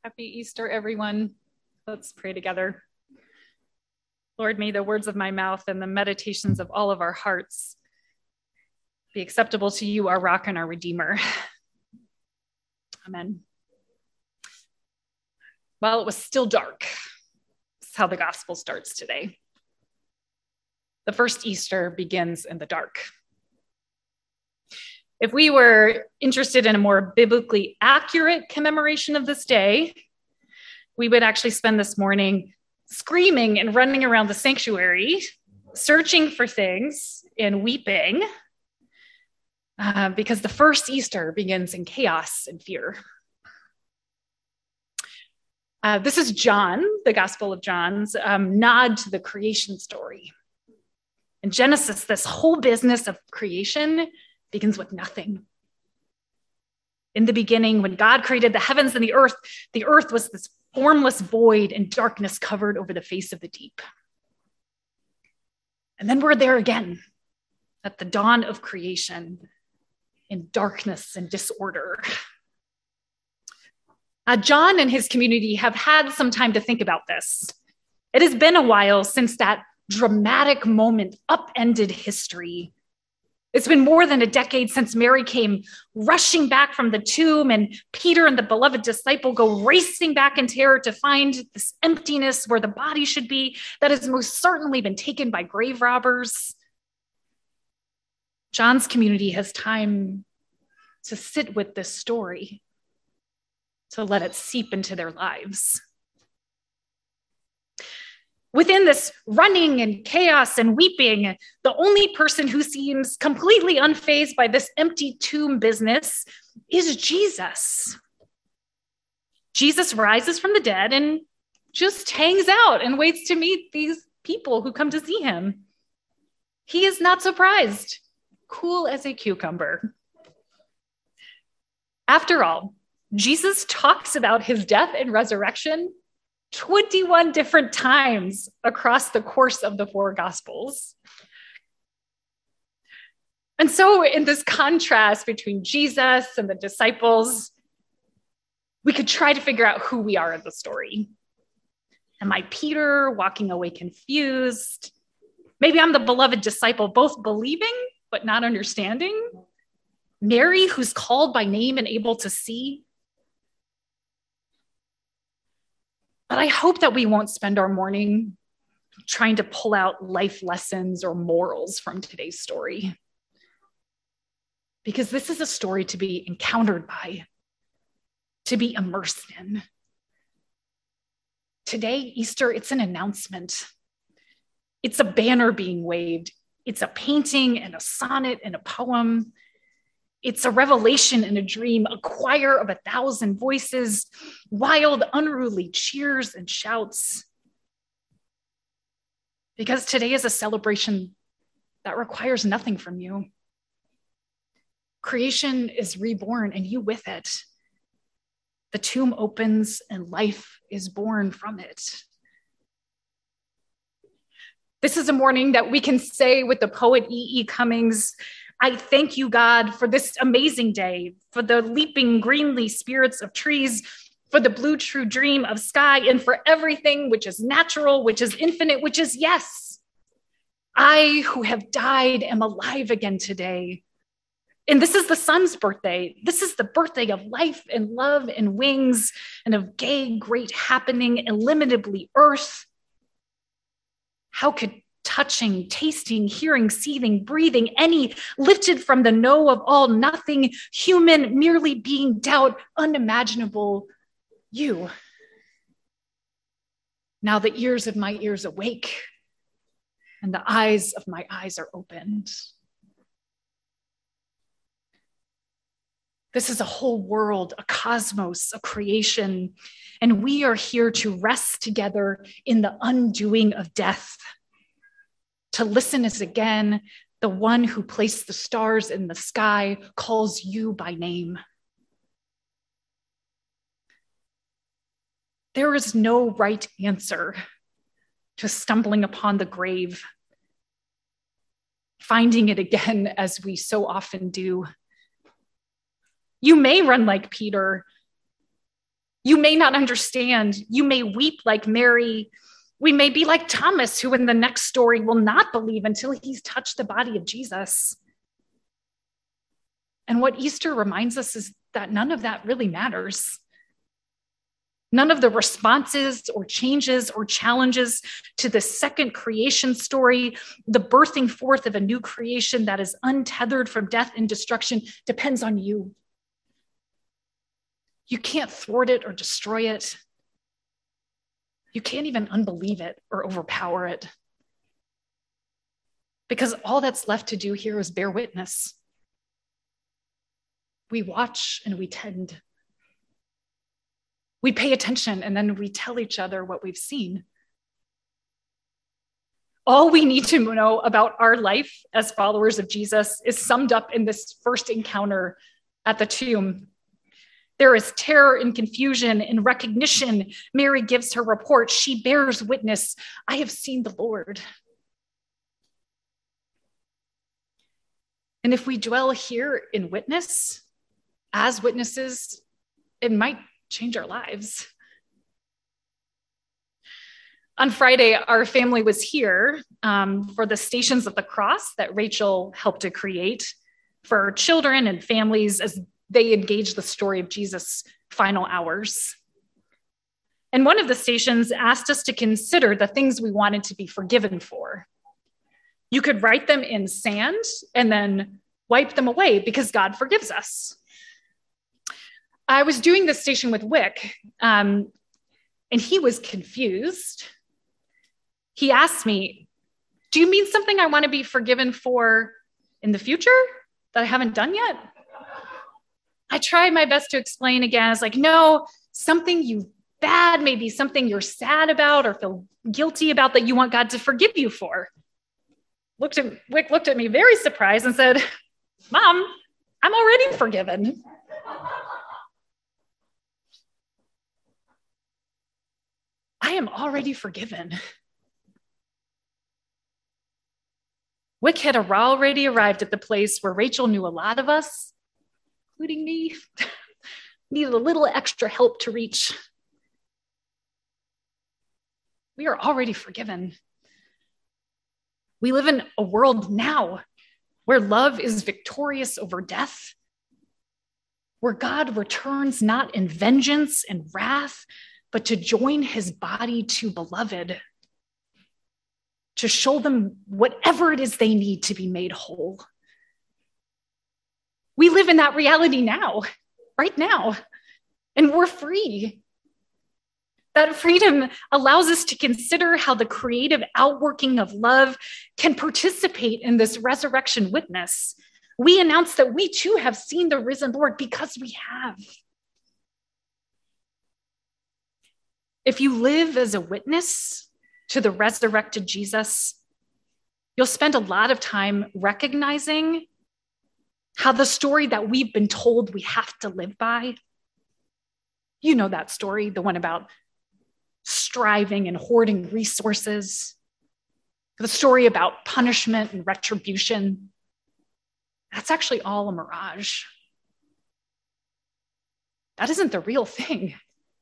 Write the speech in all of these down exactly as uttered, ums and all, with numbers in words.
Happy Easter, everyone. Let's pray together. Lord, may the words of my mouth and the meditations of all of our hearts be acceptable to you, our rock and our redeemer. Amen. While it was still dark, that's how the gospel starts today. The first Easter begins in the dark. If we were interested in a more biblically accurate commemoration of this day, we would actually spend this morning screaming and running around the sanctuary, searching for things and weeping, uh, because the first Easter begins in chaos and fear. Uh, this is John, the Gospel of John's um, nod to the creation story. In Genesis, this whole business of creation begins with nothing. In the beginning, when God created the heavens and the earth, the earth was this formless void and darkness covered over the face of the deep. And then we're there again at the dawn of creation in darkness and disorder. Uh, John and his community have had some time to think about this. It has been a while since that dramatic moment upended history. It's been more than a decade since Mary came rushing back from the tomb and Peter and the beloved disciple go racing back in terror to find this emptiness where the body should be that has most certainly been taken by grave robbers. John's community has time to sit with this story, to let it seep into their lives. Within this running and chaos and weeping, the only person who seems completely unfazed by this empty tomb business is Jesus. Jesus rises from the dead and just hangs out and waits to meet these people who come to see him. He is not surprised, cool as a cucumber. After all, Jesus talks about his death and resurrection twenty-one different times across the course of the four Gospels. And so in this contrast between Jesus and the disciples, we could try to figure out who we are in the story. Am I Peter, walking away confused? Maybe I'm the beloved disciple, both believing but not understanding. Mary, who's called by name and able to see. But I hope that we won't spend our morning trying to pull out life lessons or morals from today's story. Because this is a story to be encountered by, to be immersed in. Today, Easter, it's an announcement. It's a banner being waved. It's a painting and a sonnet and a poem. It's a revelation and a dream, a choir of a thousand voices, wild, unruly cheers and shouts. Because today is a celebration that requires nothing from you. Creation is reborn and you with it. The tomb opens and life is born from it. This is a morning that we can say with the poet E E. Cummings, I thank you, God, for this amazing day, for the leaping greenly spirits of trees, for the blue true dream of sky, and for everything which is natural, which is infinite, which is yes. I who have died am alive again today. And this is the sun's birthday. This is the birthday of life and love and wings and of gay, great happening, illimitably earth. How could touching, tasting, hearing, seething, breathing, any lifted from the no of all, nothing, human, merely being doubt, unimaginable, you. Now the ears of my ears awake and the eyes of my eyes are opened. This is a whole world, a cosmos, a creation, and we are here to rest together in the undoing of death. To listen as again, the one who placed the stars in the sky calls you by name. There is no right answer to stumbling upon the grave, finding it again as we so often do. You may run like Peter, You may not understand. You may weep like Mary. We may be like Thomas, who in the next story will not believe until he's touched the body of Jesus. And what Easter reminds us is that none of that really matters. None of the responses or changes or challenges to the second creation story, the birthing forth of a new creation that is untethered from death and destruction, depends on you. You can't thwart it or destroy it. You can't even unbelieve it or overpower it. Because all that's left to do here is bear witness. We watch and we tend. We pay attention and then we tell each other what we've seen. All we need to know about our life as followers of Jesus is summed up in this first encounter at the tomb. There is terror and confusion and recognition. Mary gives her report. She bears witness. I have seen the Lord. And if we dwell here in witness, as witnesses, it might change our lives. On Friday, our family was here um, for the Stations of the Cross that Rachel helped to create for children and families as they engage the story of Jesus' final hours. And one of the stations asked us to consider the things we wanted to be forgiven for. You could write them in sand and then wipe them away because God forgives us. I was doing this station with Wick, um, and he was confused. He asked me, do you mean something I want to be forgiven for in the future that I haven't done yet? I tried my best to explain again. I was like, no, something you bad, maybe something you're sad about or feel guilty about that you want God to forgive you for. Looked at, Wick looked at me very surprised and said, Mom, I'm already forgiven. I am already forgiven. Wick had already arrived at the place where Rachel knew a lot of us, including me, needed a little extra help to reach. We are already forgiven. We live in a world now where love is victorious over death, where God returns not in vengeance and wrath, but to join his body to beloved, to show them whatever it is they need to be made whole. We live in that reality now, right now, and we're free. That freedom allows us to consider how the creative outworking of love can participate in this resurrection witness. We announce that we too have seen the risen Lord because we have. If you live as a witness to the resurrected Jesus, you'll spend a lot of time recognizing how the story that we've been told we have to live by, you know that story, the one about striving and hoarding resources, the story about punishment and retribution, that's actually all a mirage. That isn't the real thing.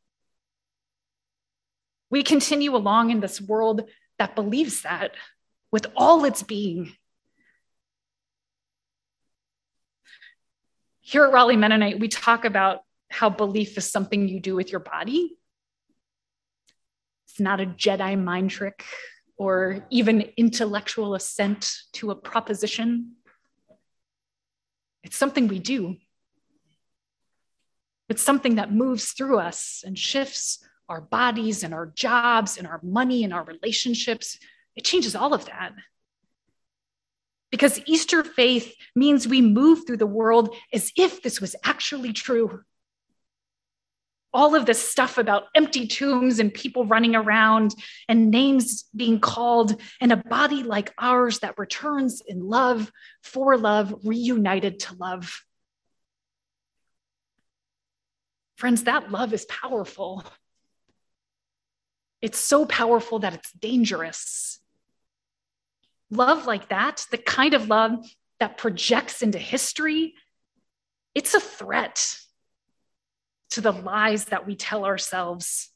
We continue along in this world that believes that with all its being. Here at Raleigh Mennonite, we talk about how belief is something you do with your body. It's not a Jedi mind trick or even intellectual assent to a proposition. It's something we do. It's something that moves through us and shifts our bodies and our jobs and our money and our relationships. It changes all of that. Because Easter faith means we move through the world as if this was actually true. All of this stuff about empty tombs and people running around and names being called and a body like ours that returns in love, for love, reunited to love. Friends, that love is powerful. It's so powerful that it's dangerous. Love like that, the kind of love that projects into history, it's a threat. to the lies that we tell ourselves.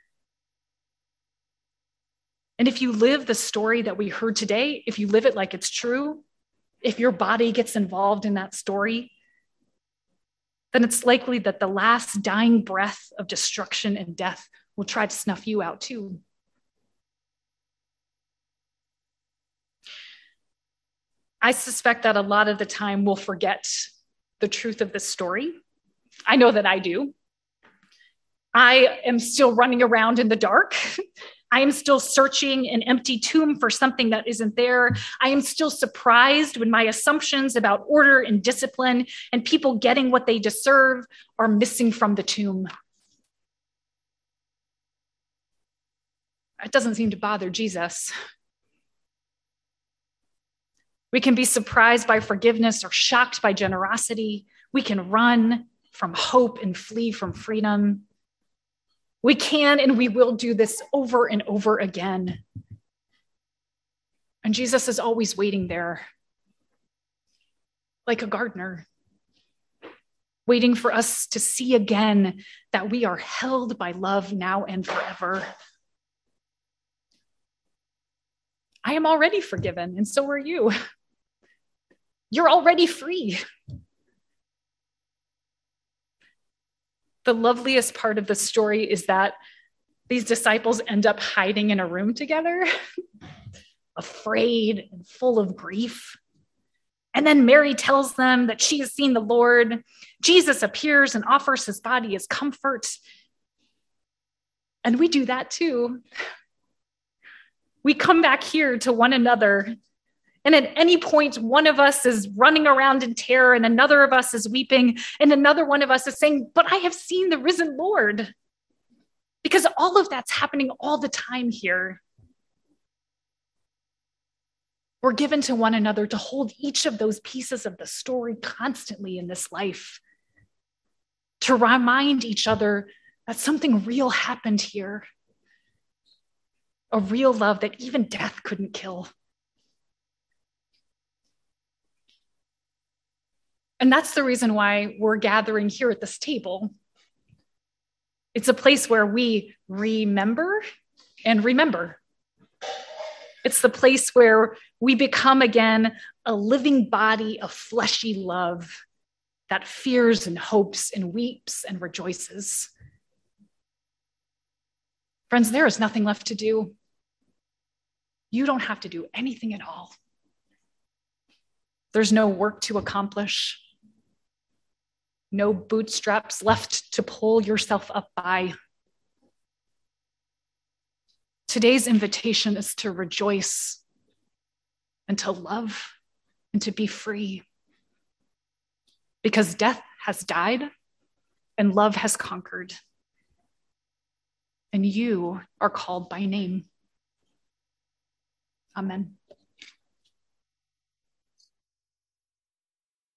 And if you live the story that we heard today, if you live it like it's true, if your body gets involved in that story, then it's likely that the last dying breath of destruction and death will try to snuff you out too. I suspect that a lot of the time we'll forget the truth of this story. I know that I do. I am still running around in the dark. I am still searching an empty tomb for something that isn't there. I am still surprised when my assumptions about order and discipline and people getting what they deserve are missing from the tomb. It doesn't seem to bother Jesus. We can be surprised by forgiveness or shocked by generosity. We can run from hope and flee from freedom. We can and we will do this over and over again. And Jesus is always waiting there, like a gardener, waiting for us to see again that we are held by love now and forever. I am already forgiven, and so are you. You're already free. The loveliest part of the story is that these disciples end up hiding in a room together, afraid and full of grief. And then Mary tells them that she has seen the Lord. Jesus appears and offers his body as comfort. And we do that too. We come back here to one another. And at any point, one of us is running around in terror and another of us is weeping and another one of us is saying, but I have seen the risen Lord. Because all of that's happening all the time here. We're given to one another to hold each of those pieces of the story constantly in this life. To remind each other that something real happened here. A real love that even death couldn't kill. And that's the reason why we're gathering here at this table. It's a place where we remember and remember. It's the place where we become again a living body of fleshy love that fears and hopes and weeps and rejoices. Friends, there is nothing left to do. You don't have to do anything at all. There's no work to accomplish. No bootstraps left to pull yourself up by. Today's invitation is to rejoice and to love and to be free. Because death has died and love has conquered. And you are called by name. Amen.